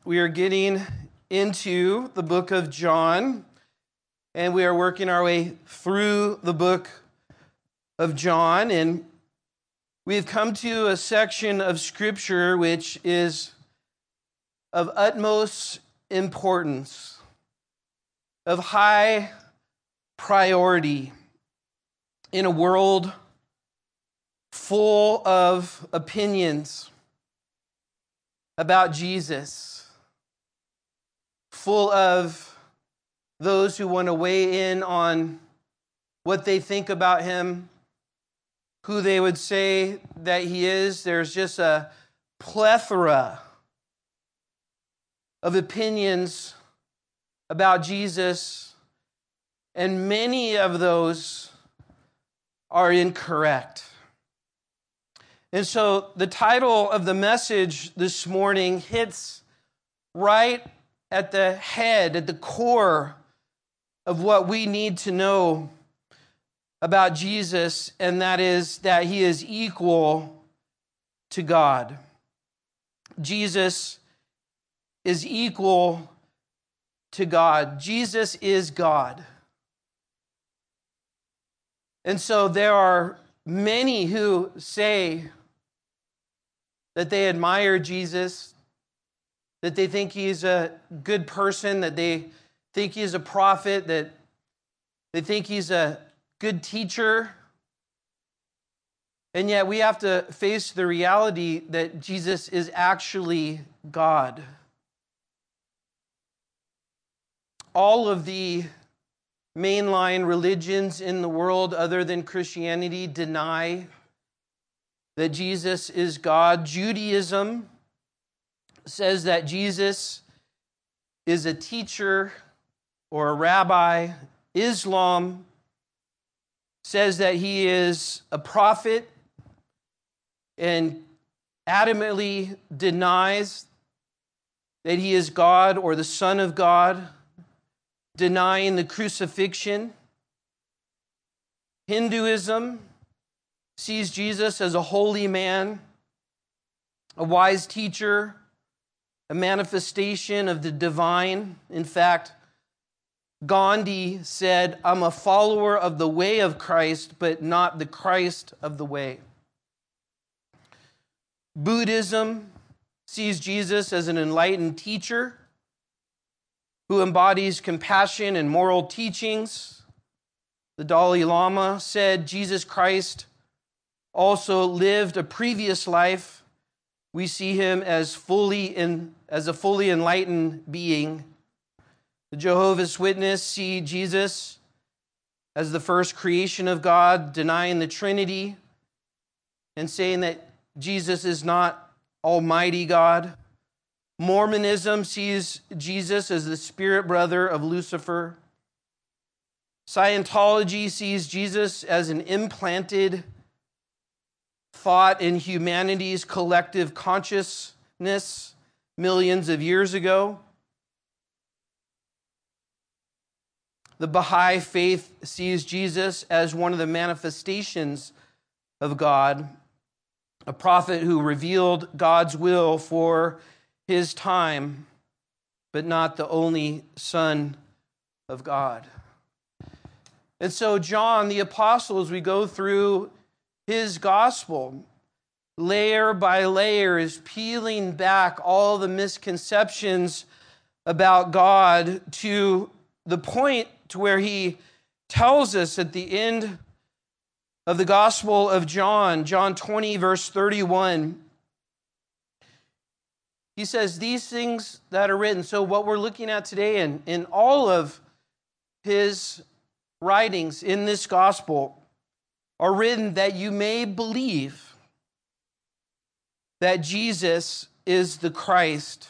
We are getting into the book of John, and we are working our way through the book of John, and we have come to a section of Scripture which is of utmost importance, of high priority in a world full of opinions about Jesus, full of those who want to weigh in on what they think about him, who they would say that he is. There's just a plethora of opinions about Jesus, and many of those are incorrect. And so the title of the message this morning hits right at the head, at the core of what we need to know about Jesus, and that is that he is equal to God. Jesus is equal to God. Jesus is God. And so there are many who say that they admire Jesus, that they think he's a good person, that they think he's a prophet, that they think he's a good teacher. And yet we have to face the reality that Jesus is actually God. All of the mainline religions in the world other than Christianity deny that Jesus is God. Judaism says that Jesus is a teacher or a rabbi. Islam says that he is a prophet and adamantly denies that he is God or the Son of God, denying the crucifixion. Hinduism sees Jesus as a holy man, a wise teacher, a manifestation of the divine. In fact, Gandhi said, "I'm a follower of the way of Christ, but not the Christ of the way." Buddhism sees Jesus as an enlightened teacher who embodies compassion and moral teachings. The Dalai Lama said Jesus Christ also lived a previous life. We see him as a fully enlightened being. The Jehovah's Witnesses see Jesus as the first creation of God, denying the Trinity and saying that Jesus is not Almighty God. Mormonism sees Jesus as the spirit brother of Lucifer. Scientology sees Jesus as an implanted thought in humanity's collective consciousness millions of years ago. The Baha'i faith sees Jesus as one of the manifestations of God, a prophet who revealed God's will for his time, but not the only Son of God. And so John, the apostle, as we go through his gospel, layer by layer, is peeling back all the misconceptions about God to the point to where he tells us at the end of the Gospel of John, John 20, verse 31, he says, "These things that are written," so what we're looking at today in all of his writings in this gospel, are written that you may believe that Jesus is the Christ,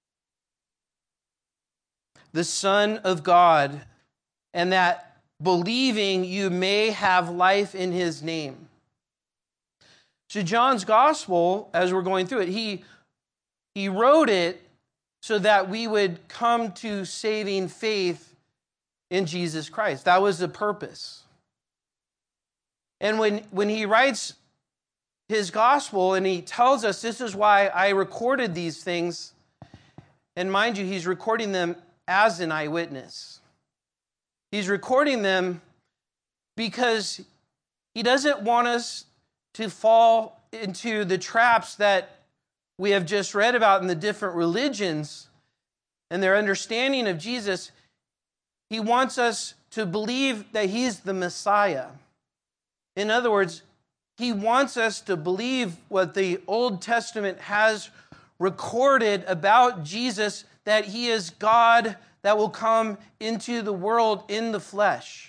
the Son of God, and that believing you may have life in his name. So John's gospel, as we're going through it, he wrote it so that we would come to saving faith in Jesus Christ. That was the purpose. And when he writes his gospel and he tells us, this is why I recorded these things, And mind you, he's recording them as an eyewitness. He's recording them because he doesn't want us to fall into the traps that we have just read about in the different religions and their understanding of Jesus. He wants us to believe that he's the Messiah. In other words, he wants us to believe what the Old Testament has recorded about Jesus, that he is God that will come into the world in the flesh.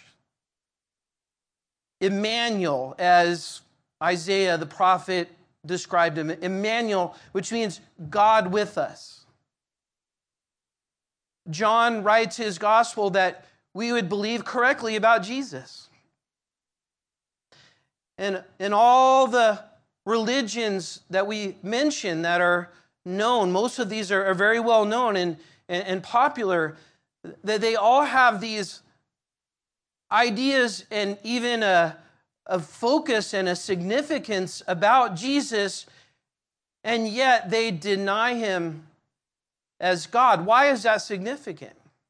Emmanuel, as Isaiah the prophet described him. Emmanuel, which means God with us. John writes his gospel that we would believe correctly about Jesus. And in all the religions that we mention that are known, most of these are very well known and popular, that they all have these ideas and even a focus and a significance about Jesus, and yet they deny him as God. Why is that significant?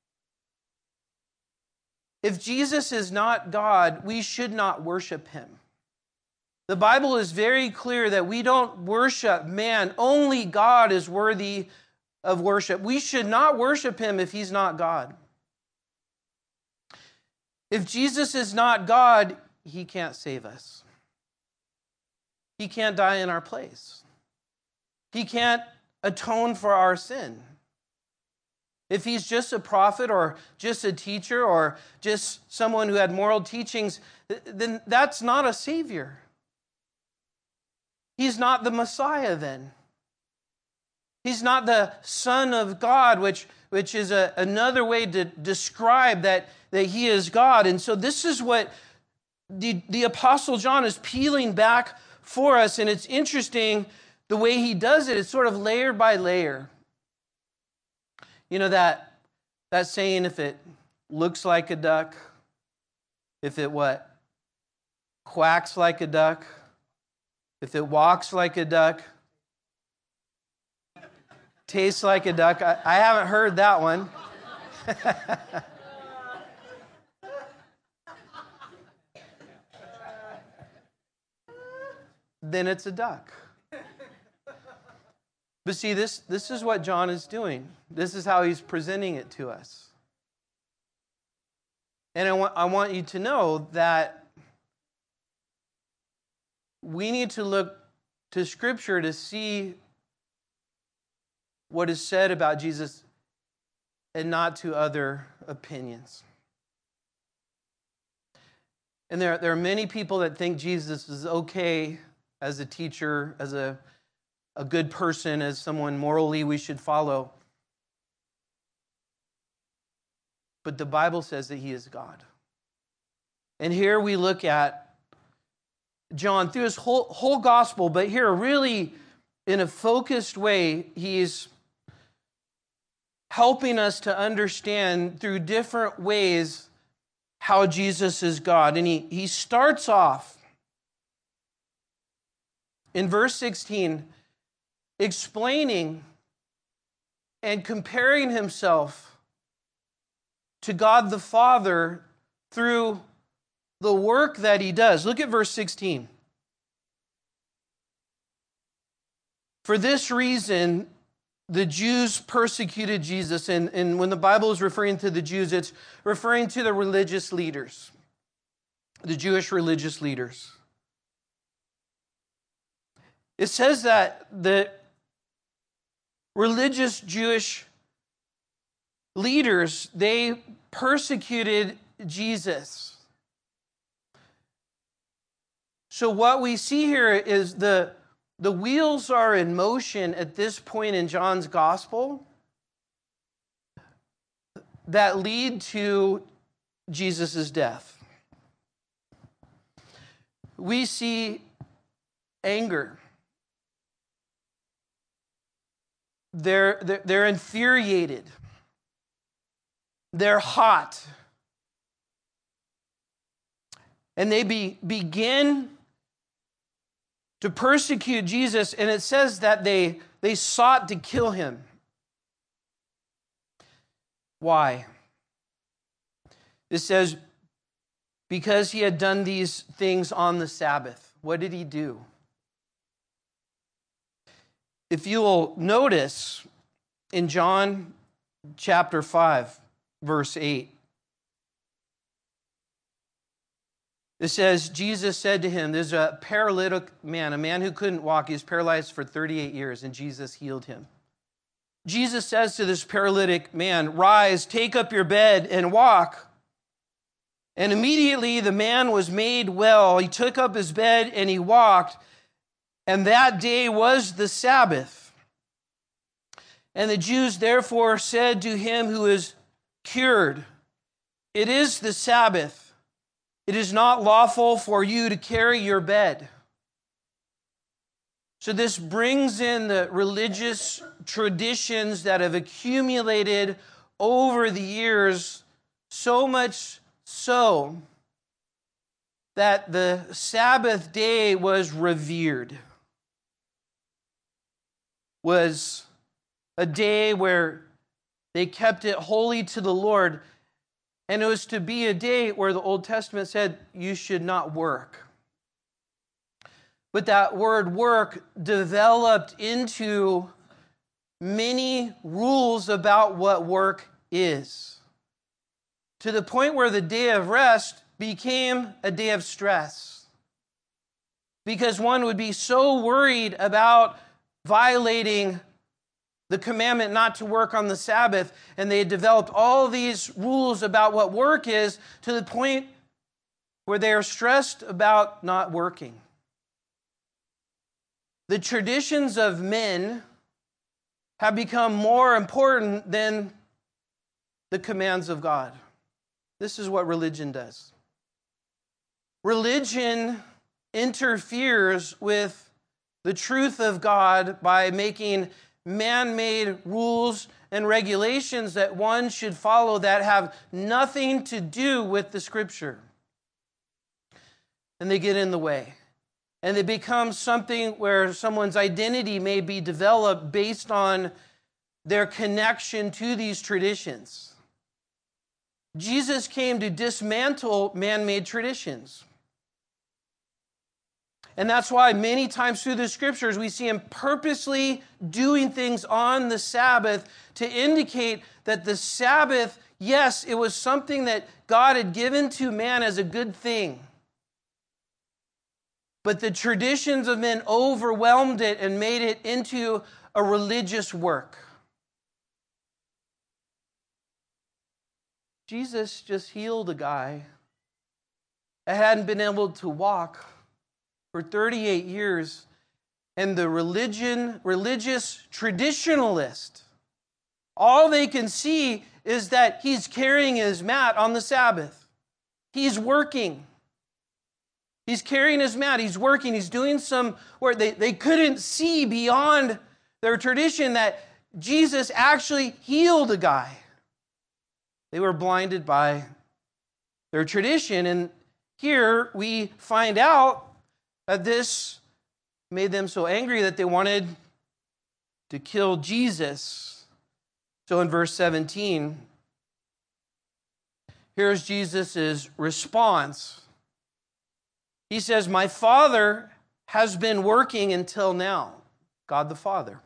If Jesus is not God, we should not worship him. The Bible is very clear that we don't worship man. Only God is worthy of worship. We should not worship him if he's not God. If Jesus is not God, he can't save us. He can't die in our place. He can't atone for our sin. If he's just a prophet or just a teacher or just someone who had moral teachings, then that's not a savior. He's not the Messiah then. He's not the Son of God, which is another way to describe that he is God. And so this is what the Apostle John is peeling back for us. And it's interesting the way he does it. It's sort of layer by layer. You know that saying, if it looks like a duck, if it what? Quacks like a duck, if it walks like a duck, tastes like a duck. I haven't heard that one. Then it's a duck. But see, this is what John is doing. This is how he's presenting it to us. And I want you to know that we need to look to Scripture to see what is said about Jesus and not to other opinions. And there are many people that think Jesus is okay as a teacher, as a good person, as someone morally we should follow. But the Bible says that he is God. And here we look at John through his whole gospel, but here really in a focused way, he's helping us to understand through different ways how Jesus is God. And he starts off in verse 16 explaining and comparing himself to God the Father through the work that he does. Look at verse 16. For this reason, the Jews persecuted Jesus. And when the Bible is referring to the Jews, it's referring to the religious leaders, the Jewish religious leaders. It says that the religious Jewish leaders, they persecuted Jesus. So what we see here is the wheels are in motion at this point in John's gospel that lead to Jesus' death. We see anger. They're infuriated. They're hot. And they begin to persecute Jesus, and it says that they sought to kill him. Why? It says, because he had done these things on the Sabbath. What did he do? If you will notice in John chapter 5, verse 8, it says, Jesus said to him, there's a paralytic man, a man who couldn't walk. He was paralyzed for 38 years, and Jesus healed him. Jesus says to this paralytic man, rise, take up your bed, and walk. And immediately the man was made well. He took up his bed and he walked. And that day was the Sabbath. And the Jews therefore said to him who is cured, it is the Sabbath. It is not lawful for you to carry your bed. So this brings in the religious traditions that have accumulated over the years, so much so that the Sabbath day was revered, was a day where they kept it holy to the Lord, and it was to be a day where the Old Testament said you should not work. But that word work developed into many rules about what work is, to the point where the day of rest became a day of stress. Because one would be so worried about violating the commandment not to work on the Sabbath, and they had developed all these rules about what work is, to the point where they are stressed about not working. The traditions of men have become more important than the commands of God. This is what religion does. Religion interferes with the truth of God by making man-made rules and regulations that one should follow that have nothing to do with the Scripture. And they get in the way. And they become something where someone's identity may be developed based on their connection to these traditions. Jesus came to dismantle man-made traditions. And that's why many times through the Scriptures we see him purposely doing things on the Sabbath to indicate that the Sabbath, yes, it was something that God had given to man as a good thing. But the traditions of men overwhelmed it and made it into a religious work. Jesus just healed a guy that hadn't been able to walk for 38 years, and the religious traditionalist, all they can see is that he's carrying his mat on the Sabbath. He's working. He's carrying his mat. He's working. He's doing some work. They couldn't see beyond their tradition that Jesus actually healed a guy. They were blinded by their tradition. And here we find out that this made them so angry that they wanted to kill Jesus. So in verse 17, here's Jesus' response. He says, my Father has been working until now. God the Father.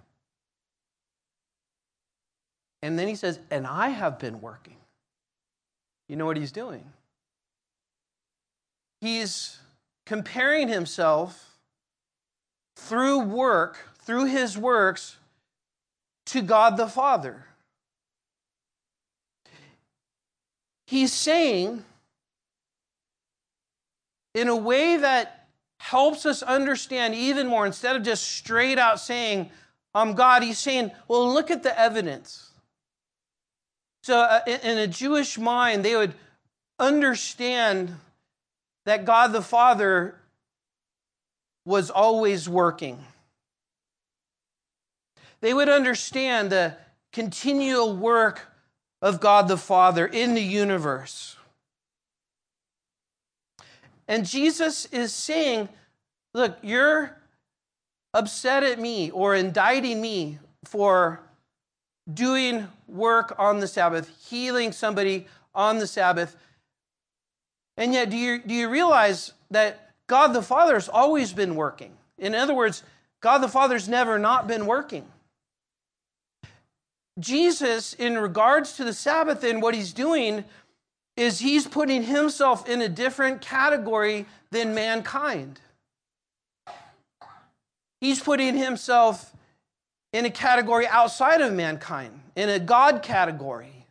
And then he says, and I have been working. You know what he's doing? He's comparing himself through work, through his works, to God the Father. He's saying, in a way that helps us understand even more, instead of just straight out saying, I'm God, he's saying, well, look at the evidence. So in a Jewish mind, they would understand that God the Father was always working. They would understand the continual work of God the Father in the universe. And Jesus is saying, look, you're upset at me or indicting me for doing work on the Sabbath, healing somebody on the Sabbath. And yet, do you realize that God the Father has always been working? In other words, God the Father's never not been working. Jesus, in regards to the Sabbath and what he's doing, is he's putting himself in a different category than mankind. He's putting himself in a category outside of mankind, in a God category.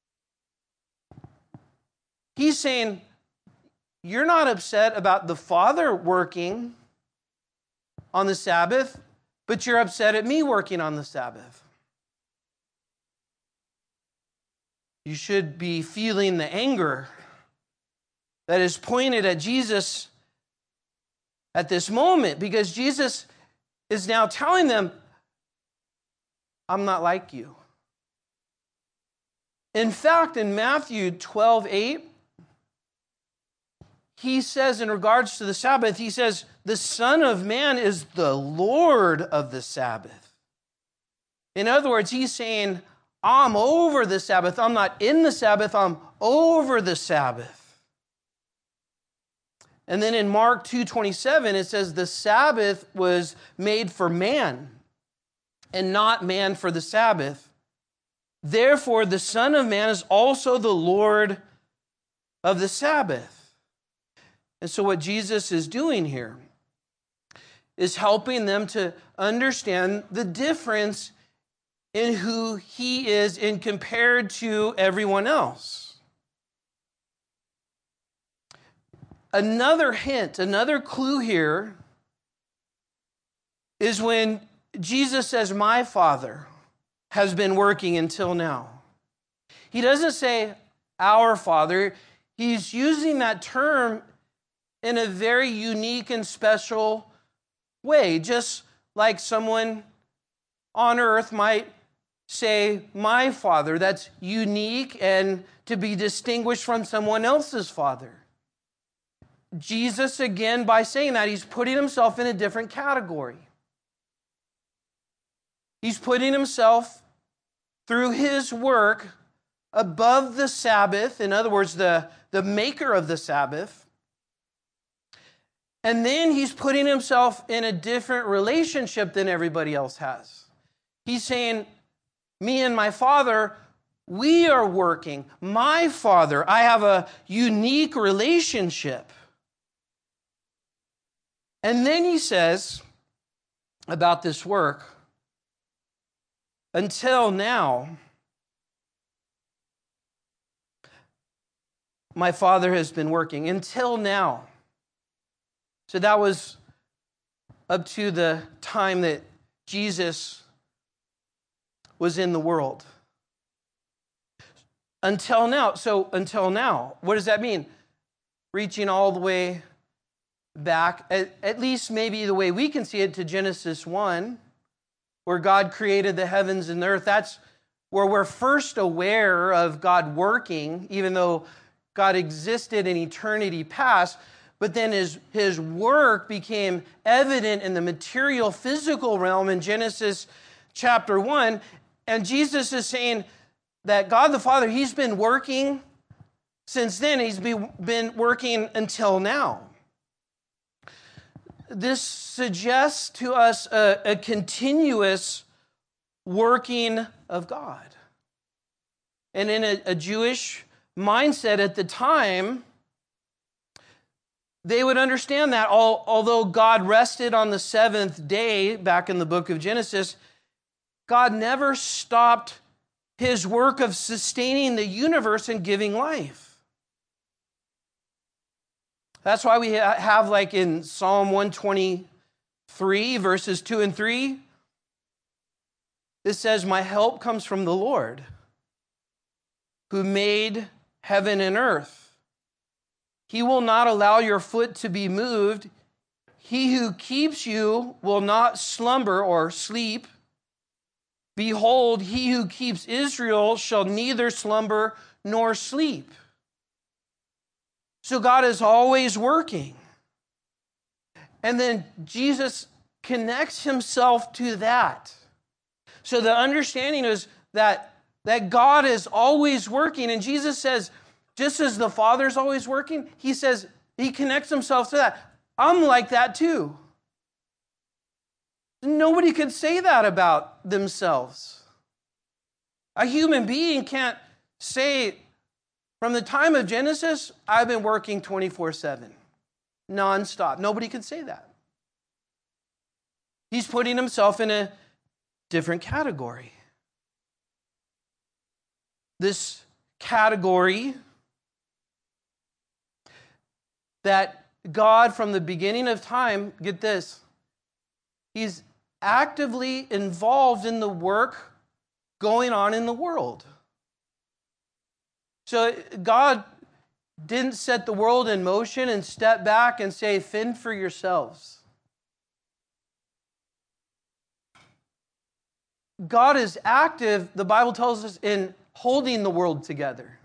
He's saying, you're not upset about the Father working on the Sabbath, but you're upset at me working on the Sabbath. You should be feeling the anger that is pointed at Jesus at this moment, because Jesus is now telling them, I'm not like you. In fact, in Matthew 12:8, he says in regards to the Sabbath, he says, the Son of Man is the Lord of the Sabbath. In other words, he's saying, I'm over the Sabbath. I'm not in the Sabbath. I'm over the Sabbath. And then in Mark 2:27, it says the Sabbath was made for man and not man for the Sabbath. Therefore, the Son of Man is also the Lord of the Sabbath. And so what Jesus is doing here is helping them to understand the difference in who he is in compared to everyone else. Another hint, another clue here is when Jesus says, my Father has been working until now. He doesn't say our Father. He's using that term in a very unique and special way, just like someone on earth might say, my Father. That's unique and to be distinguished from someone else's father. Jesus, again, by saying that, he's putting himself in a different category. He's putting himself through his work above the Sabbath, in other words, the maker of the Sabbath. And then he's putting himself in a different relationship than everybody else has. He's saying, me and my Father, we are working. My Father, I have a unique relationship. And then he says about this work, until now, my Father has been working. Until now. So that was up to the time that Jesus was in the world. Until now. So until now. What does that mean? Reaching all the way back, at least maybe the way we can see it, to Genesis 1, where God created the heavens and the earth. That's where we're first aware of God working, even though God existed in eternity past. But then his work became evident in the material, physical realm in Genesis chapter 1. And Jesus is saying that God the Father, he's been working since then. He's been working until now. This suggests to us a continuous working of God. And in a Jewish mindset at the time, they would understand that although God rested on the seventh day, back in the book of Genesis, God never stopped his work of sustaining the universe and giving life. That's why we have, like in Psalm 123, verses 2 and 3, it says, my help comes from the Lord, who made heaven and earth. He will not allow your foot to be moved. He who keeps you will not slumber or sleep. Behold, he who keeps Israel shall neither slumber nor sleep. So God is always working. And then Jesus connects himself to that. So the understanding is that that God is always working. And Jesus says, just as the Father's always working, he says, he connects himself to that. I'm like that too. Nobody could say that about themselves. A human being can't say, from the time of Genesis, I've been working 24/7, nonstop. Nobody could say that. He's putting himself in a different category. This category that God, from the beginning of time, get this, he's actively involved in the work going on in the world. So God didn't set the world in motion and step back and say, fend for yourselves. God is active, the Bible tells us, in holding the world together.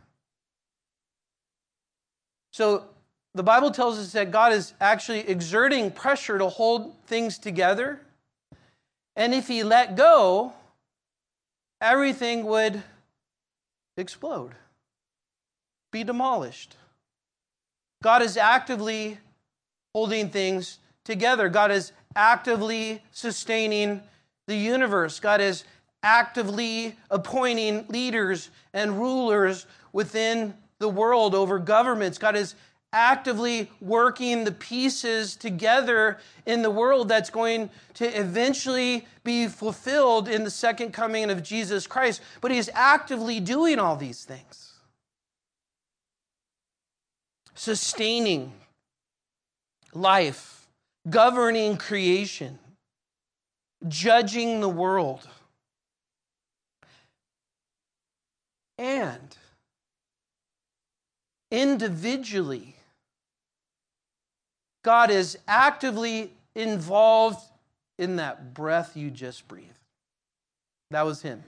So the Bible tells us that God is actually exerting pressure to hold things together. And if he let go, everything would explode, be demolished. God is actively holding things together. God is actively sustaining the universe. God is actively appointing leaders and rulers within the world over governments. God is actively working the pieces together in the world that's going to eventually be fulfilled in the second coming of Jesus Christ. But he's actively doing all these things. Sustaining life, governing creation, judging the world, and individually, God is actively involved in that breath you just breathed. That was him.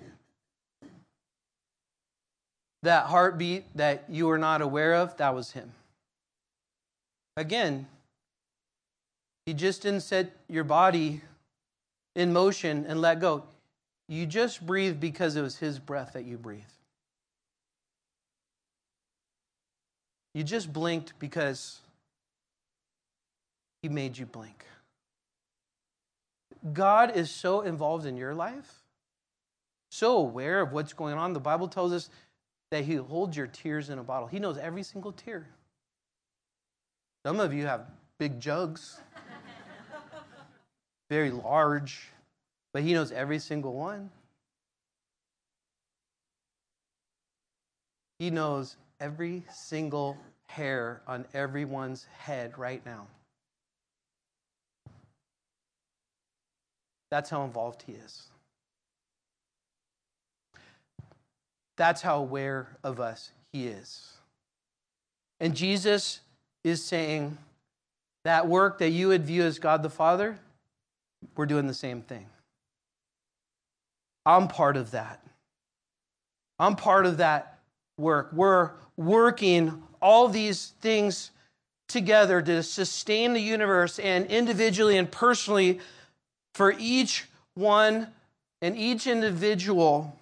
That heartbeat that you were not aware of, that was him. Again, he just didn't set your body in motion and let go. You just breathed because it was his breath that you breathed. You just blinked because he made you blink. God is so involved in your life, so aware of what's going on. The Bible tells us that he holds your tears in a bottle. He knows every single tear. Some of you have big jugs, very large, but he knows every single one. He knows every single hair on everyone's head right now. That's how involved he is. That's how aware of us he is. And Jesus is saying that work that you would view as God the Father, we're doing the same thing. I'm part of that. I'm part of that work. We're working all these things together to sustain the universe, and individually and personally for each one and each individual.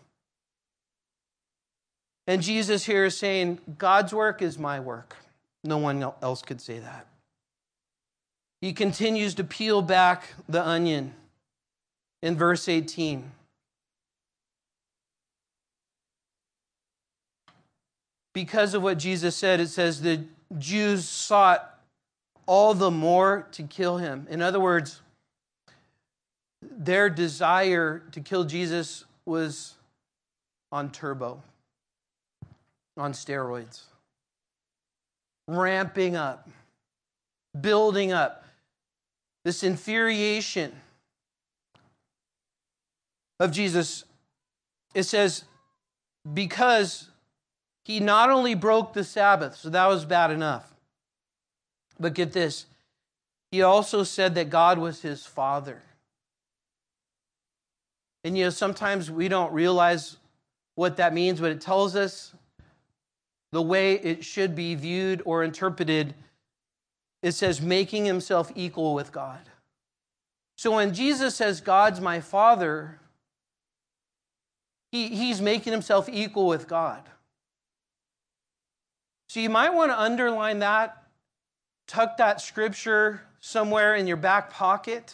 And Jesus here is saying, God's work is my work. No one else could say that. He continues to peel back the onion in verse 18. Because of what Jesus said, it says the Jews sought all the more to kill him. In other words, their desire to kill Jesus was on turbo, on steroids, ramping up, building up. This infuriation of Jesus, it says, because he not only broke the Sabbath, so that was bad enough, but get this, he also said that God was his Father. And sometimes we don't realize what that means, but it tells us the way it should be viewed or interpreted. It says, making himself equal with God. So when Jesus says, God's my Father, He's making himself equal with God. So you might want to underline that, tuck that scripture somewhere in your back pocket,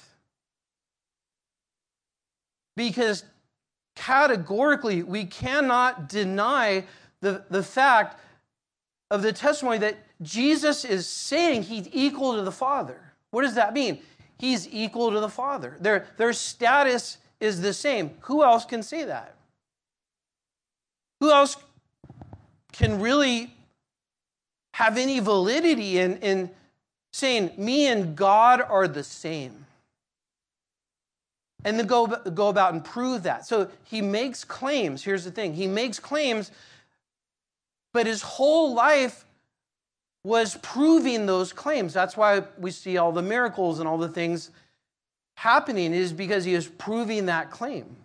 because categorically we cannot deny the fact of the testimony that Jesus is saying he's equal to the Father. What does that mean? He's equal to the Father. Their status is the same. Who else can say that? Who else can really have any validity in saying, me and God are the same? And then go about and prove that. So he makes claims. Here's the thing. He makes claims, but his whole life was proving those claims. That's why we see all the miracles and all the things happening, is because he is proving that claim.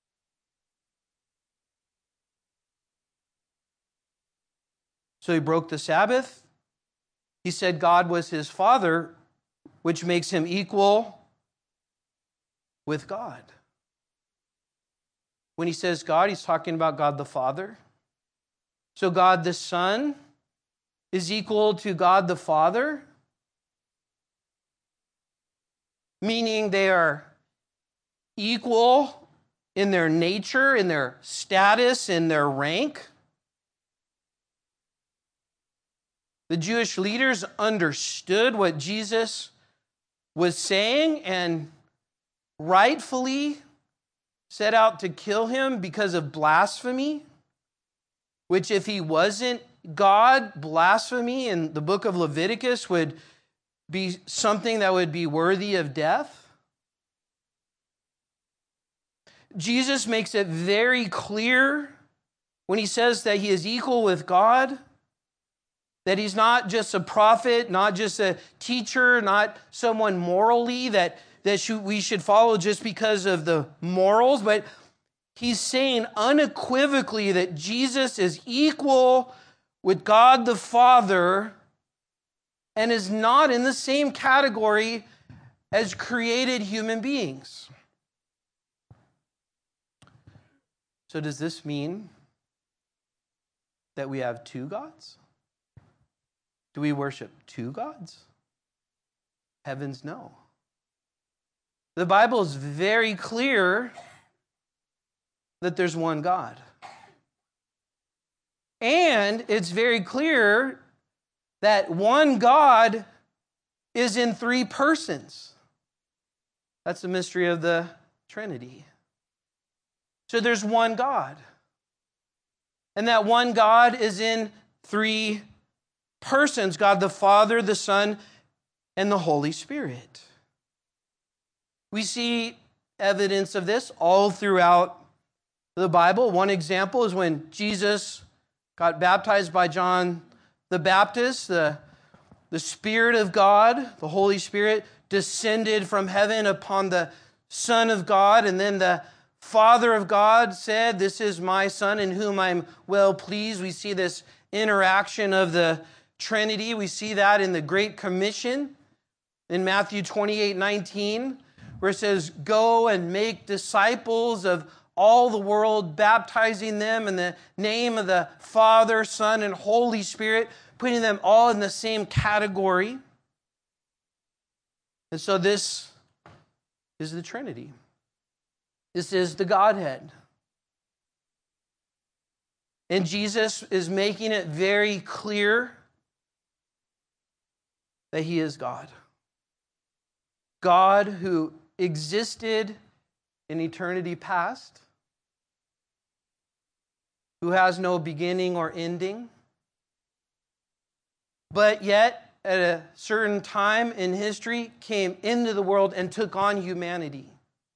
So he broke the Sabbath. He said God was his Father, which makes him equal with God. When he says God, he's talking about God the Father. So God the Son is equal to God the Father, meaning they are equal in their nature, in their status, in their rank. The Jewish leaders understood what Jesus was saying and rightfully set out to kill him because of blasphemy, which if he wasn't God, blasphemy in the book of Leviticus would be something that would be worthy of death. Jesus makes it very clear when he says that he is equal with God, that he's not just a prophet, not just a teacher, not someone morally that we should follow just because of the morals, but he's saying unequivocally that Jesus is equal with God the Father and is not in the same category as created human beings. So does this mean that we have two gods? Do we worship two gods? Heavens, no. The Bible is very clear that there's one God. And it's very clear that one God is in three persons. That's the mystery of the Trinity. So there's one God. And that one God is in three persons: God the Father, the Son, and the Holy Spirit. We see evidence of this all throughout the Bible. One example is when Jesus got baptized by John the Baptist. The Spirit of God, the Holy Spirit, descended from heaven upon the Son of God, and then the Father of God said, "This is my Son in whom I'm well pleased." We see this interaction of the Trinity. We see that in the Great Commission in Matthew 28:19, where it says, "Go and make disciples of all the world, baptizing them in the name of the Father, Son, and Holy Spirit," putting them all in the same category. And so this is the Trinity. This is the Godhead. And Jesus is making it very clear that he is God. God who existed in eternity past, who has no beginning or ending, but yet at a certain time in history came into the world and took on humanity.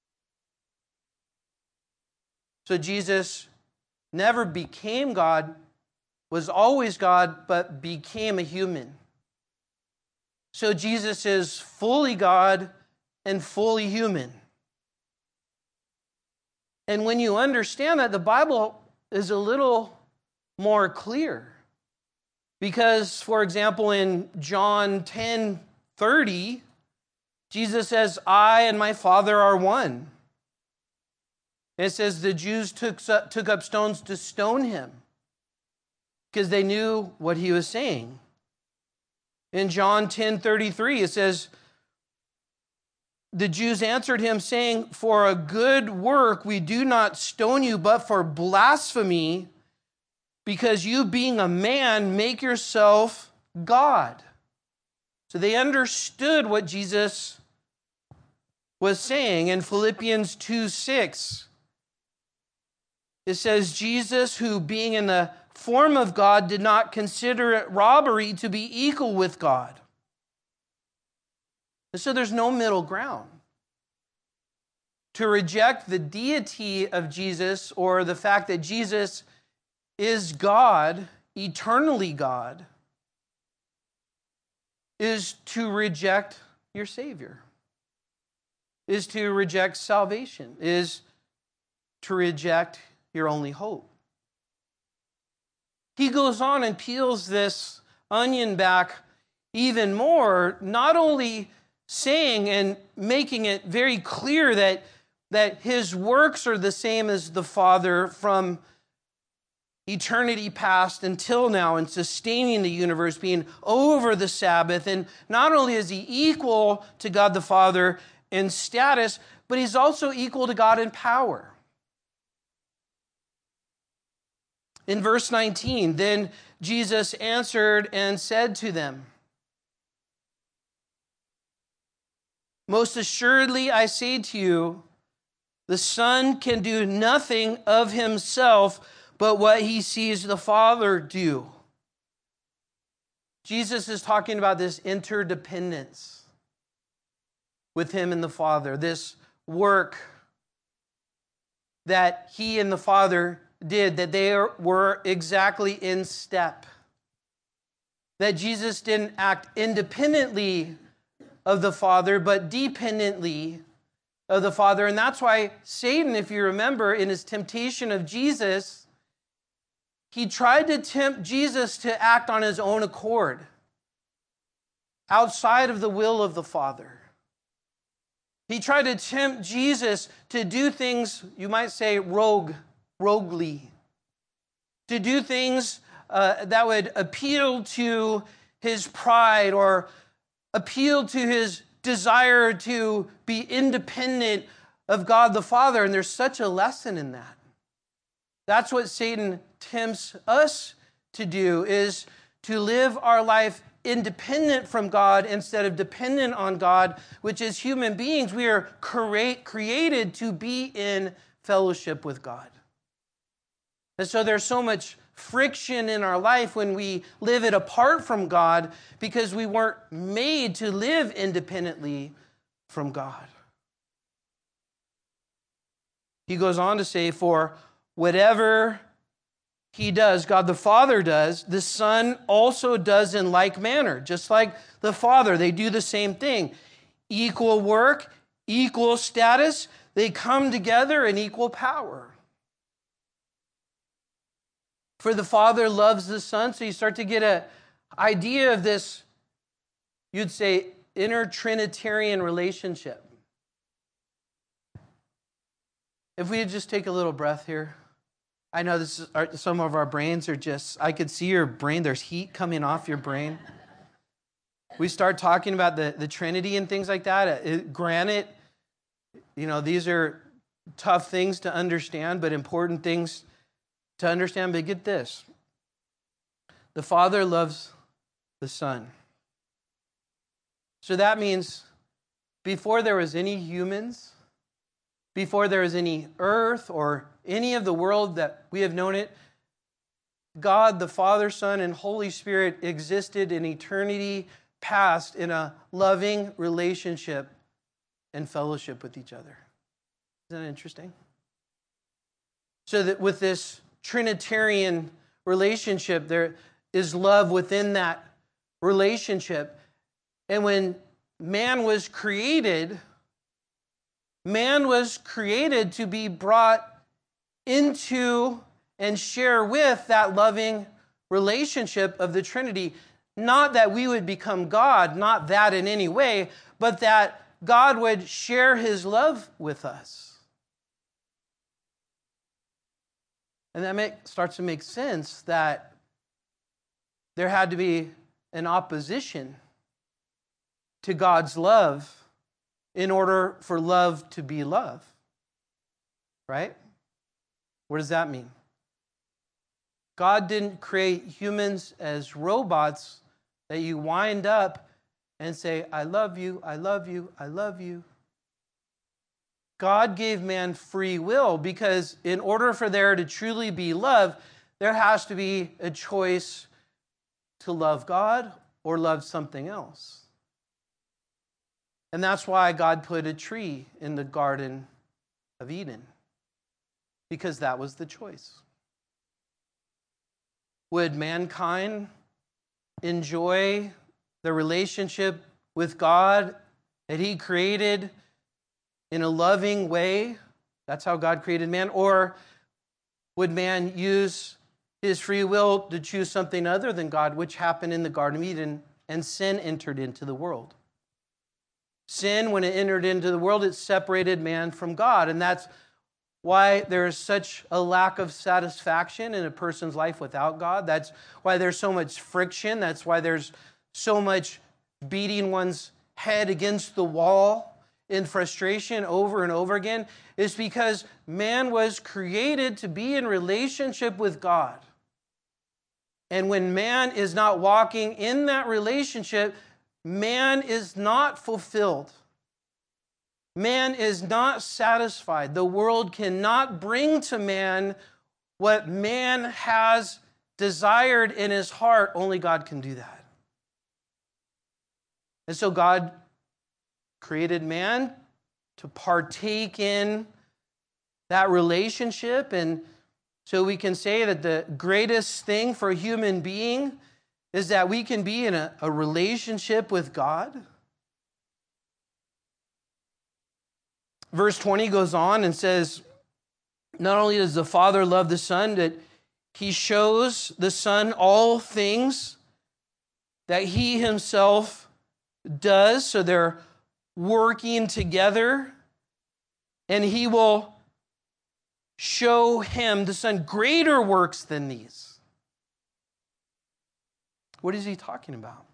So Jesus never became God, was always God, but became a human. So Jesus is fully God and fully human. And when you understand that, the Bible is a little more clear. Because, for example, in John 10:30, Jesus says, "I and my Father are one." And it says the Jews took up stones to stone him because they knew what he was saying. In John 10:33, it says, the Jews answered him, saying, for a good work we do not stone you, but for blasphemy, because you being a man make yourself God. So they understood what Jesus was saying. In Philippians 2:6, it says, Jesus, who being in the form of God, did not consider it robbery to be equal with God. And so there's no middle ground. To reject the deity of Jesus, or the fact that Jesus is God, eternally God, is to reject your Savior, is to reject salvation, is to reject your only hope. He goes on and peels this onion back even more, not only saying and making it very clear that his works are the same as the Father from eternity past until now, and sustaining the universe, being over the Sabbath. And not only is he equal to God the Father in status, but he's also equal to God in power. In verse 19, then Jesus answered and said to them, most assuredly I say to you, the Son can do nothing of himself but what he sees the Father do. Jesus is talking about this interdependence with him and the Father, this work that he and the Father did, that they were exactly in step. That Jesus didn't act independently of the Father, but dependently of the Father. And that's why Satan, if you remember, in his temptation of Jesus, he tried to tempt Jesus to act on his own accord, outside of the will of the Father. He tried to tempt Jesus to do things, you might say, roguely, to do things that would appeal to his pride or appeal to his desire to be independent of God the Father. And there's such a lesson in that. That's what Satan tempts us to do, is to live our life independent from God instead of dependent on God, which as human beings, we are created to be in fellowship with God. And so there's so much friction in our life when we live it apart from God, because we weren't made to live independently from God. He goes on to say, for whatever he does, God the Father does, the Son also does in like manner. Just like the Father, they do the same thing. Equal work, equal status, they come together in equal power. For the Father loves the Son, so you start to get an idea of this, you'd say, inner Trinitarian relationship. If we just take a little breath here. I know some of our brains are just, I could see your brain, there's heat coming off your brain. We start talking about the Trinity and things like that. Granted, these are tough things to understand, but important things to understand. But get this. The Father loves the Son. So that means before there was any humans, before there was any earth or any of the world that we have known it, God, the Father, Son, and Holy Spirit existed in eternity past in a loving relationship and fellowship with each other. Isn't that interesting? So that with this Trinitarian relationship, there is love within that relationship. And when man was created to be brought into and share with that loving relationship of the Trinity. Not that we would become God, not that in any way, but that God would share his love with us. And that starts to make sense that there had to be an opposition to God's love in order for love to be love. Right? What does that mean? God didn't create humans as robots that you wind up and say, I love you, I love you, I love you. God gave man free will because in order for there to truly be love, there has to be a choice to love God or love something else. And that's why God put a tree in the Garden of Eden, because that was the choice. Would mankind enjoy the relationship with God that He created in a loving way? That's how God created man. Or would man use his free will to choose something other than God, which happened in the Garden of Eden, and sin entered into the world? Sin, when it entered into the world, it separated man from God. And that's why there's such a lack of satisfaction in a person's life without God. That's why there's so much friction. That's why there's so much beating one's head against the wall in frustration over and over again, is because man was created to be in relationship with God. And when man is not walking in that relationship, man is not fulfilled. Man is not satisfied. The world cannot bring to man what man has desired in his heart. Only God can do that. And so God created man to partake in that relationship. And so we can say that the greatest thing for a human being is that we can be in a relationship with God. Verse 20 goes on and says, not only does the Father love the Son, that He shows the Son all things that He Himself does. So they're working together, and He will show Him, the Son, greater works than these. What is He talking about?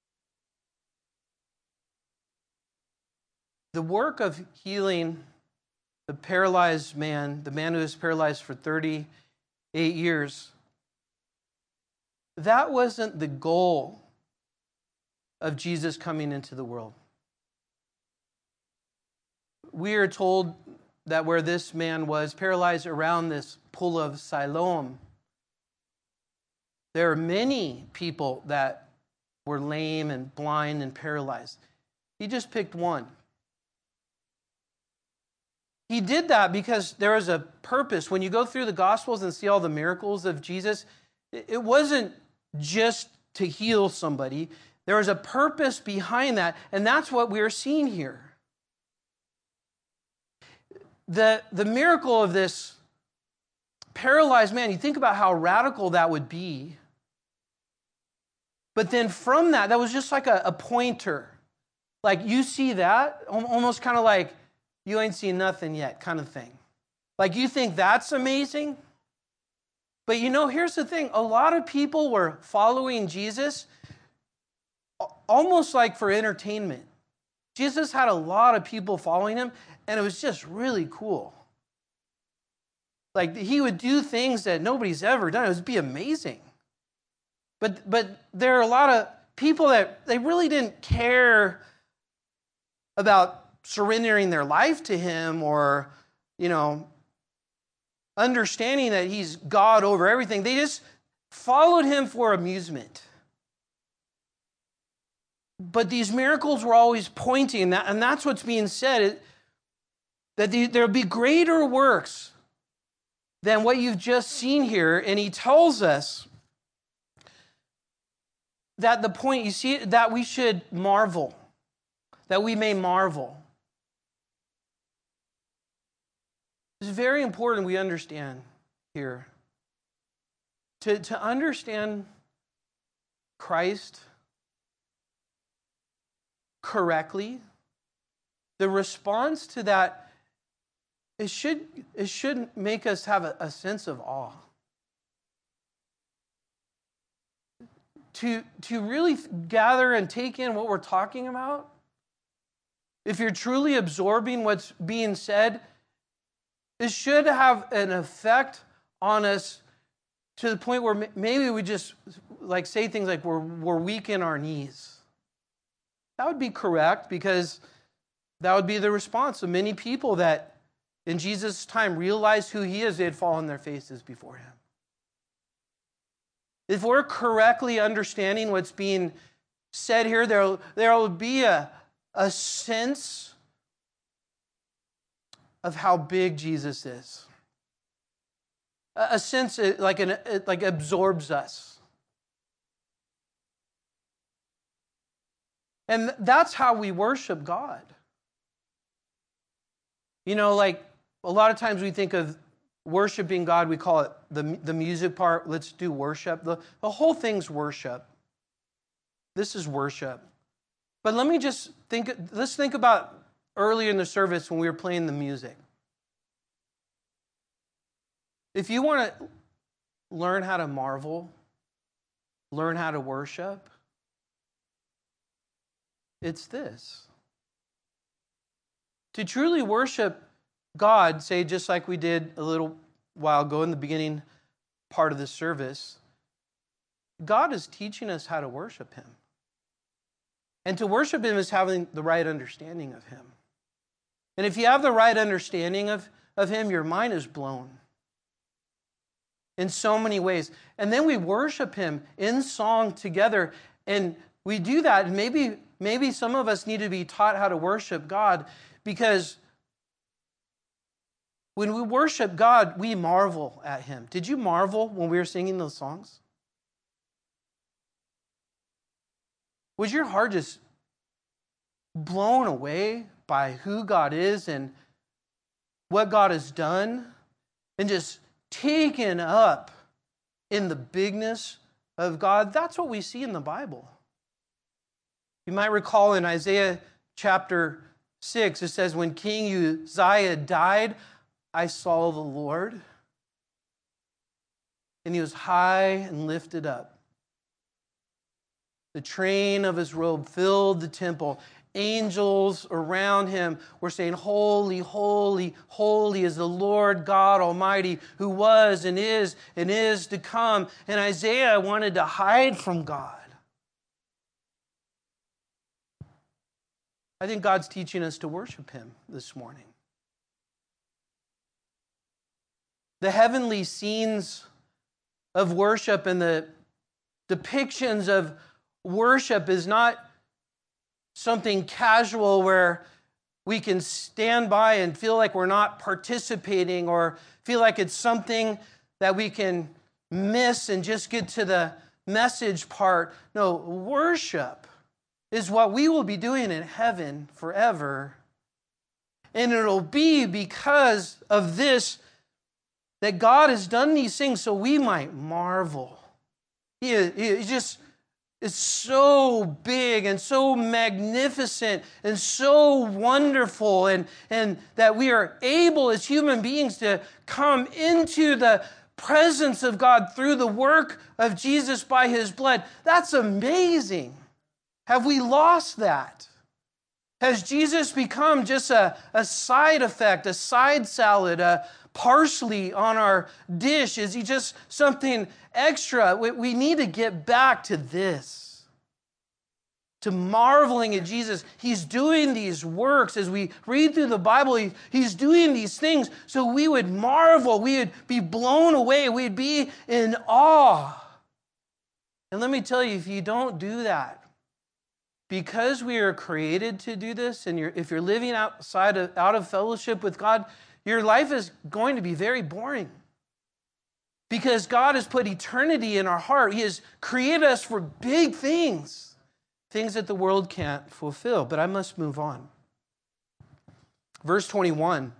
The work of healing the paralyzed man, the man who was paralyzed for 38 years, that wasn't the goal of Jesus coming into the world. We are told that where this man was paralyzed around this pool of Siloam, there are many people that were lame and blind and paralyzed. He just picked one. He did that because there was a purpose. When you go through the Gospels and see all the miracles of Jesus, it wasn't just to heal somebody. There was a purpose behind that, and that's what we're seeing here. The miracle of this paralyzed man, you think about how radical that would be. But then from that was just like a pointer. Like you see that, almost kind of like, you ain't seen nothing yet kind of thing. Like you think that's amazing? But here's the thing. A lot of people were following Jesus almost like for entertainment. Jesus had a lot of people following Him, and it was just really cool. Like He would do things that nobody's ever done. It would be amazing. But there are a lot of people that they really didn't care about surrendering their life to Him or, understanding that He's God over everything. They just followed Him for amusement. But these miracles were always pointing, and that's what's being said, that there'll be greater works than what you've just seen here. And He tells us that the point, you see, that we should marvel, that we may marvel. It's very important we understand here. To understand Christ correctly, the response to that, it should make us have a sense of awe. to really gather and take in what we're talking about, if you're truly absorbing what's being said, it should have an effect on us to the point where maybe we just like say things like we're weak in our knees. That would be correct, because that would be the response of many people that in Jesus' time realized who he is. They'd fall on their faces before him. If we're correctly understanding what's being said here, there will be a sense of how big Jesus is. A sense it absorbs us. And that's how we worship God. You know, like a lot of times we think of worshiping God, we call it the music part. Let's do worship. The whole thing's worship. This is worship. But let's think about earlier in the service when we were playing the music. If you want to learn how to marvel, learn how to worship, it's this. To truly worship God, say just like we did a little while ago in the beginning part of the service, God is teaching us how to worship him. And to worship him is having the right understanding of him. And if you have the right understanding of him, your mind is blown in so many ways. And then we worship him in song together. And we do that. And maybe some of us need to be taught how to worship God, because when we worship God, we marvel at him. Did you marvel when we were singing those songs? Was your heart just blown away by who God is and what God has done, and just taken up in the bigness of God? That's what we see in the Bible. You might recall in Isaiah chapter 6, it says, when King Uzziah died, I saw the Lord, and he was high and lifted up. The train of his robe filled the temple. Angels around him were saying, holy, holy, holy is the Lord God Almighty, who was and is to come. And Isaiah wanted to hide from God. I think God's teaching us to worship him this morning. The heavenly scenes of worship and the depictions of worship is not something casual where we can stand by and feel like we're not participating, or feel like it's something that we can miss and just get to the message part. No, worship is what we will be doing in heaven forever. And it'll be because of this that God has done these things so we might marvel. He just is so big and so magnificent and so wonderful, and that we are able as human beings to come into the presence of God through the work of Jesus by his blood. That's amazing. Have we lost that? Has Jesus become just a side effect, a side salad, a parsley on our dish? Is he just something extra? We need to get back to this, to marveling at Jesus. He's doing these works as we read through the Bible. He's doing these things so we would marvel, we would be blown away, we'd be in awe. And let me tell you, if you don't do that, because we are created to do this, and if you're living out of fellowship with God, your life is going to be very boring. Because God has put eternity in our heart. He has created us for big things, things that the world can't fulfill. But I must move on. Verse 21.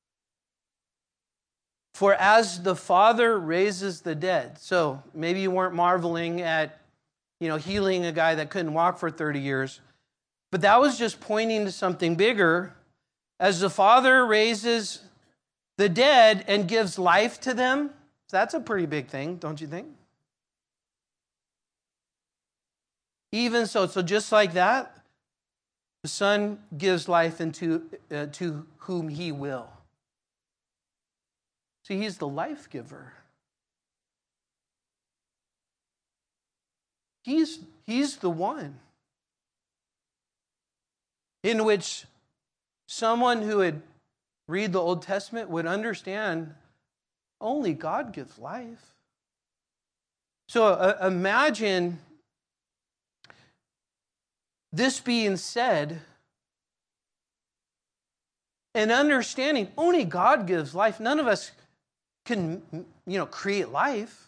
For as the Father raises the dead. So maybe you weren't marveling at healing a guy that couldn't walk for 30 years. But that was just pointing to something bigger. As the Father raises the dead and gives life to them, that's a pretty big thing, don't you think? Even so, just like that, the Son gives life to whom he will. See, he's the life giver. He's the one in which someone who would read the Old Testament would understand only God gives life. So imagine this being said and understanding only God gives life. None of us can, create life.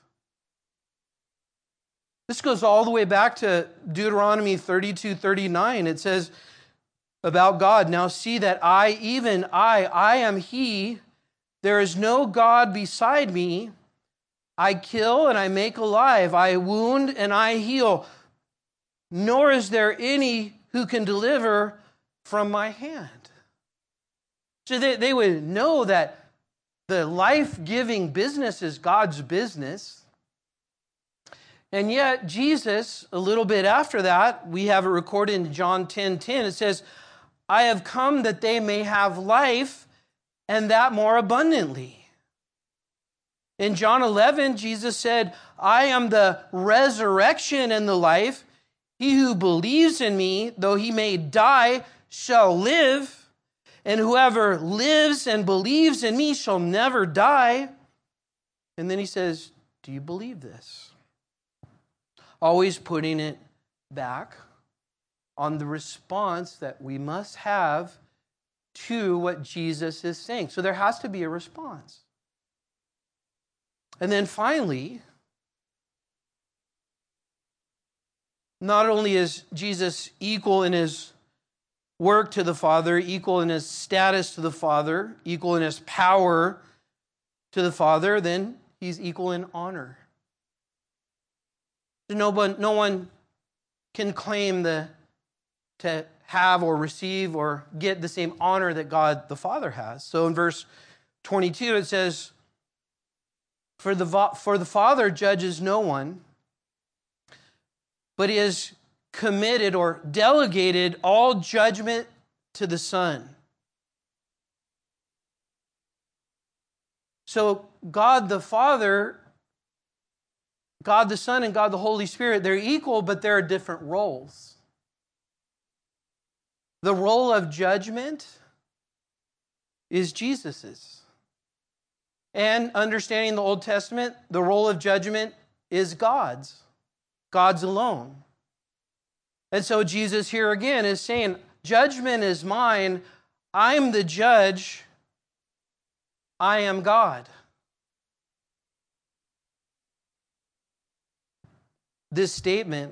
This goes all the way back to Deuteronomy 32:39. It says about God, "Now see that I am He. There is no God beside me. I kill and I make alive. I wound and I heal. Nor is there any who can deliver from my hand." So they would know that the life-giving business is God's business. And yet Jesus, a little bit after that, we have it recorded in John 10:10. It says, "I have come that they may have life, and that more abundantly." In John 11, Jesus said, "I am the resurrection and the life. He who believes in me, though he may die, shall live. And whoever lives and believes in me shall never die." And then he says, "Do you believe this?" Always putting it back on the response that we must have to what Jesus is saying. So there has to be a response. And then finally, not only is Jesus equal in his work to the Father, equal in his status to the Father, equal in his power to the Father, then he's equal in honor. No one can claim to have or receive or get the same honor that God the Father has. So in verse 22 it says, For the Father judges no one, but he has committed or delegated all judgment to the Son." So God the Father, God the Son, and God the Holy Spirit, they're equal, but there are different roles. The role of judgment is Jesus's. And understanding the Old Testament, the role of judgment is God's alone. And so Jesus here again is saying, judgment is mine. I'm the judge. I am God. This statement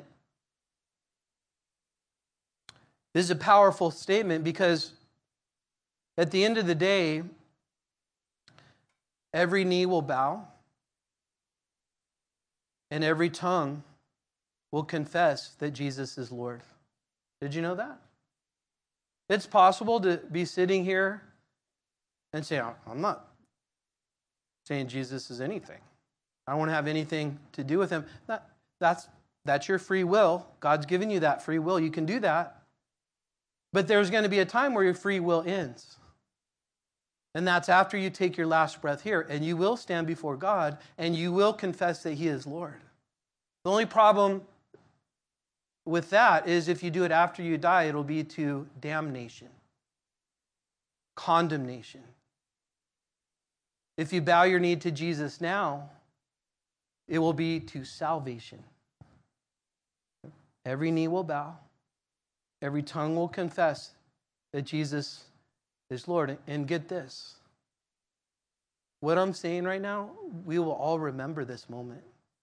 is a powerful statement because at the end of the day, every knee will bow and every tongue will confess that Jesus is Lord. Did you know that? It's possible to be sitting here and say, I'm not saying Jesus is anything. I don't want to have anything to do with him. That's your free will. God's given you that free will. You can do that. But there's going to be a time where your free will ends. And that's after you take your last breath here. And you will stand before God and you will confess that he is Lord. The only problem with that is if you do it after you die, it'll be to damnation, condemnation. If you bow your knee to Jesus now, it will be to salvation. Every knee will bow. Every tongue will confess that Jesus is Lord. And get this. What I'm saying right now, we will all remember this moment.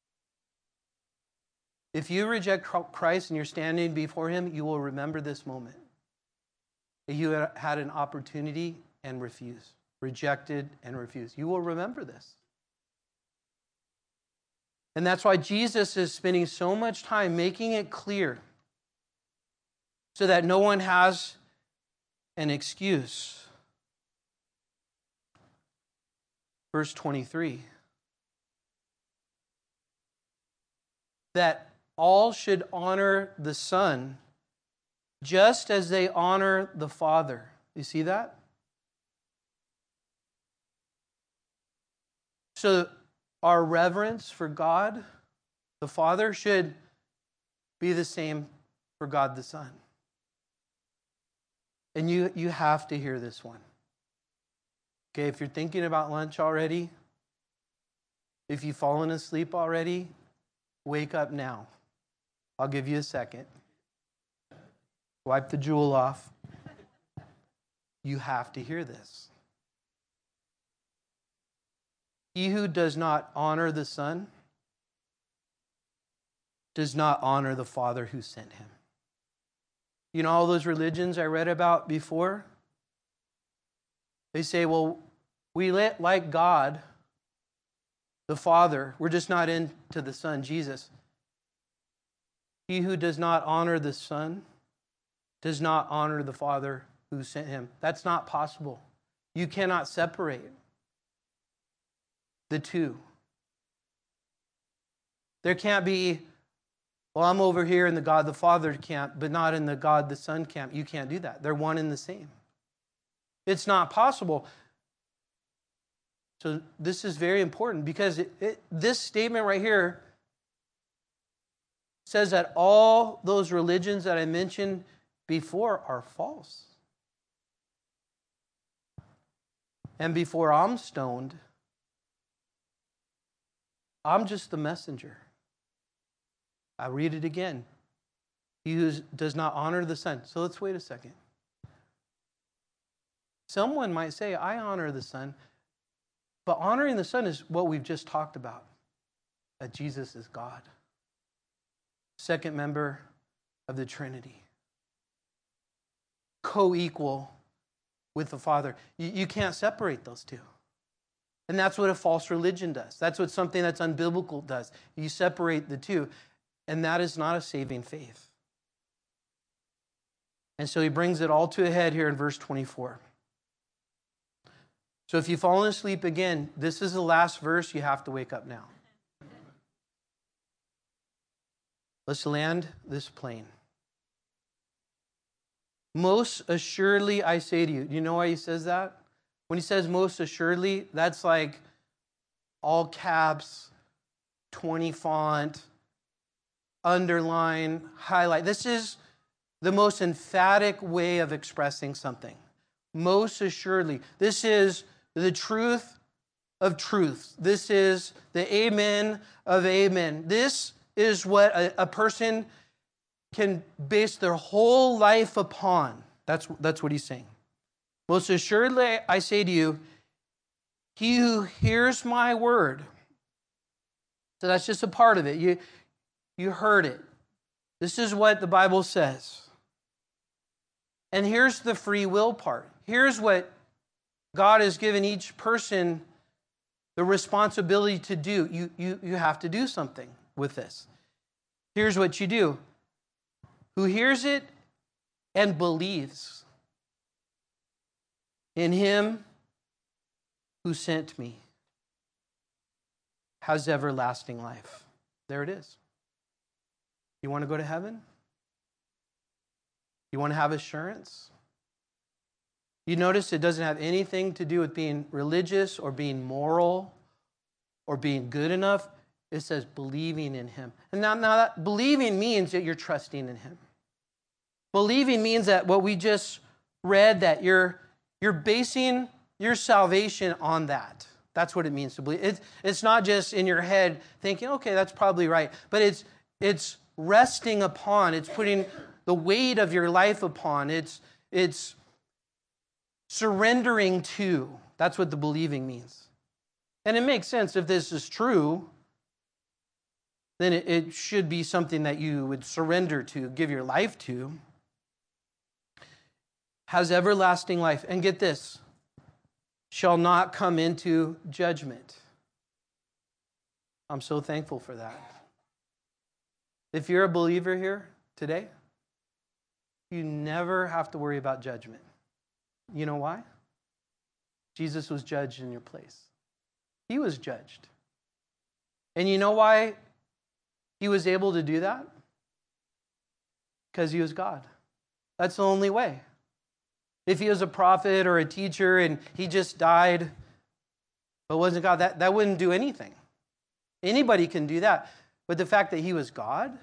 If you reject Christ and you're standing before him, you will remember this moment. You had an opportunity and refused. Rejected and refused. You will remember this. And that's why Jesus is spending so much time making it clear so that no one has an excuse. Verse 23. That all should honor the Son just as they honor the Father. You see that? So our reverence for God, the Father, should be the same for God the Son. And you have to hear this one. Okay, if you're thinking about lunch already, if you've fallen asleep already, wake up now. I'll give you a second. Wipe the jewel off. You have to hear this. He who does not honor the Son does not honor the Father who sent him. You know all those religions I read about before? They say, well, we like God, the Father. We're just not into the Son, Jesus. He who does not honor the Son does not honor the Father who sent him. That's not possible. You cannot separate the two. There can't be, well, I'm over here in the God the Father camp, but not in the God the Son camp. You can't do that. They're one and the same. It's not possible. So this is very important because this statement right here says that all those religions that I mentioned before are false. And before I'm stoned, I'm just the messenger. I read it again. He who does not honor the Son. So let's wait a second. Someone might say, I honor the Son. But honoring the Son is what we've just talked about. That Jesus is God. Second member of the Trinity. Co-equal with the Father. You can't separate those two. And that's what a false religion does. That's what something that's unbiblical does. You separate the two. And that is not a saving faith. And so he brings it all to a head here in verse 24. So if you've fallen asleep again, this is the last verse. You have to wake up now. Let's land this plane. Most assuredly I say to you. Do you know why he says that? When he says most assuredly, that's like all caps, 20 font, underline, highlight. This is the most emphatic way of expressing something. Most assuredly. This is the truth of truths. This is the amen of amen. This is what a person can base their whole life upon. That's what he's saying. Most assuredly, I say to you, he who hears my word. So that's just a part of it. You heard it. This is what the Bible says. And here's the free will part. Here's what God has given each person the responsibility to do. You have to do something with this. Here's what you do. Who hears it and believes in him who sent me has everlasting life. There it is. You want to go to heaven? You want to have assurance? You notice it doesn't have anything to do with being religious or being moral or being good enough. It says believing in him. And now that believing means that you're trusting in him. Believing means that what we just read, that you're basing your salvation on that. That's what it means to believe. It's not just in your head thinking, okay, that's probably right. But it's resting upon. It's putting the weight of your life upon. It's surrendering to. That's what the believing means. And it makes sense if this is true, then it should be something that you would surrender to, give your life to. Has everlasting life. And get this, shall not come into judgment. I'm so thankful for that. If you're a believer here today, you never have to worry about judgment. You know why? Jesus was judged in your place. He was judged. And you know why He was able to do that because he was God. That's the only way. If he was a prophet or a teacher and he just died but wasn't God, that wouldn't do anything. Anybody can do that. But the fact that he was God,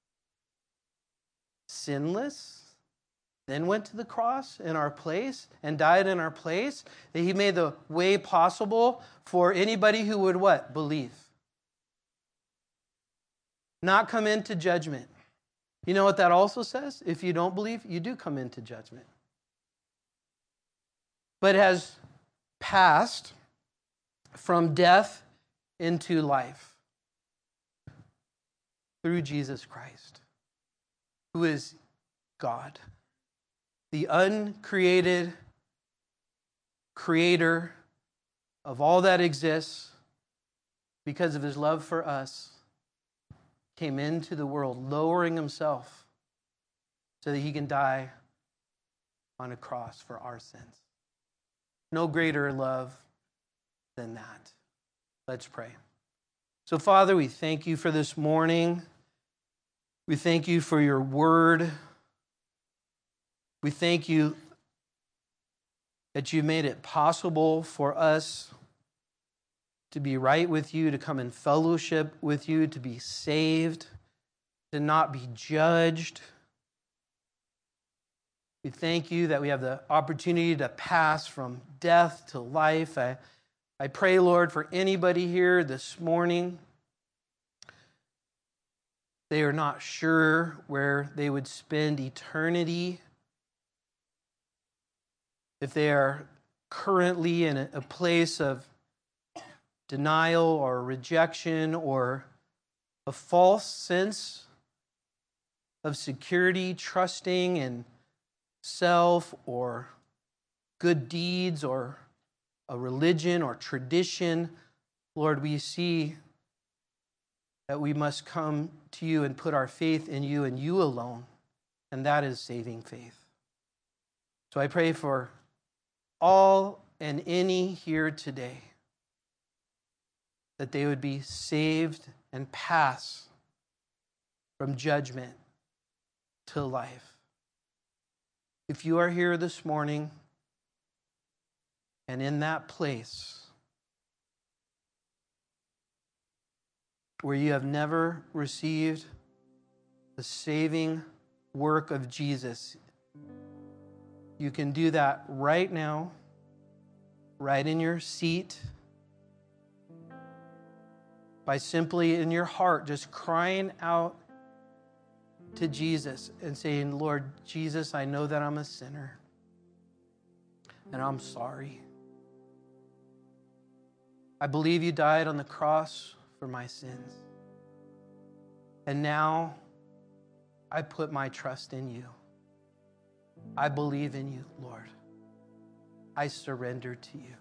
sinless, then went to the cross in our place and died in our place, that he made the way possible for anybody who would what? Believe. Not come into judgment. You know what that also says? If you don't believe, you do come into judgment. But has passed from death into life through Jesus Christ, who is God, the uncreated creator of all that exists, because of his love for us, came into the world, lowering himself so that he can die on a cross for our sins. No greater love than that. Let's pray. So, Father, we thank you for this morning. We thank you for your word. We thank you that you made it possible for us to be right with you, to come in fellowship with you, to be saved, to not be judged. We thank you that we have the opportunity to pass from death to life. I pray, Lord, for anybody here this morning, they are not sure where they would spend eternity. If they are currently in a place of denial or rejection or a false sense of security, trusting in self or good deeds or a religion or tradition, Lord, we see that we must come to you and put our faith in you and you alone, and that is saving faith. So I pray for all and any here today that they would be saved and pass from judgment to life. If you are here this morning and in that place where you have never received the saving work of Jesus, you can do that right now, right in your seat, by simply in your heart just crying out to Jesus and saying, Lord Jesus, I know that I'm a sinner and I'm sorry. I believe you died on the cross for my sins. And now I put my trust in you. I believe in you, Lord. I surrender to you.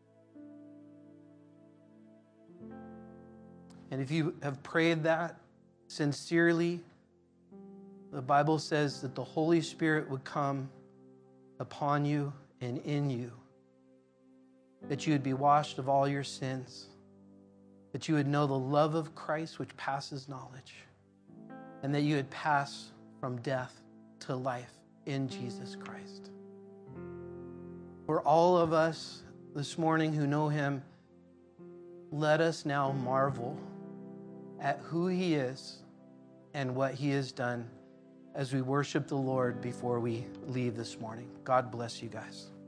And if you have prayed that sincerely, the Bible says that the Holy Spirit would come upon you and in you, that you would be washed of all your sins, that you would know the love of Christ which passes knowledge, and that you would pass from death to life in Jesus Christ. For all of us this morning who know him, let us now marvel at who he is and what he has done as we worship the Lord before we leave this morning. God bless you guys.